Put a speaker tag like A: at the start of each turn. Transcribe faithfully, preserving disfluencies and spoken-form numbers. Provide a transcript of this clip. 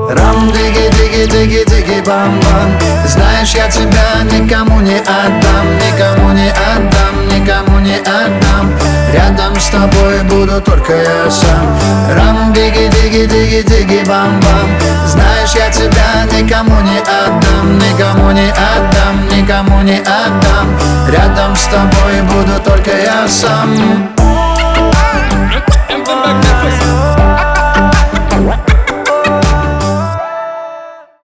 A: Рам, диги, диги, диги, диги, бам, бам. Знаешь, я тебя никому не отдам, никому не отдам, никому не отдам. Рядом с тобой буду только я сам. Рам, диги, диги, диги, диги, бам, бам. Знаешь, я тебя никому не отдам, никому не отдам, никому не отдам. Рядом с тобой буду только я сам.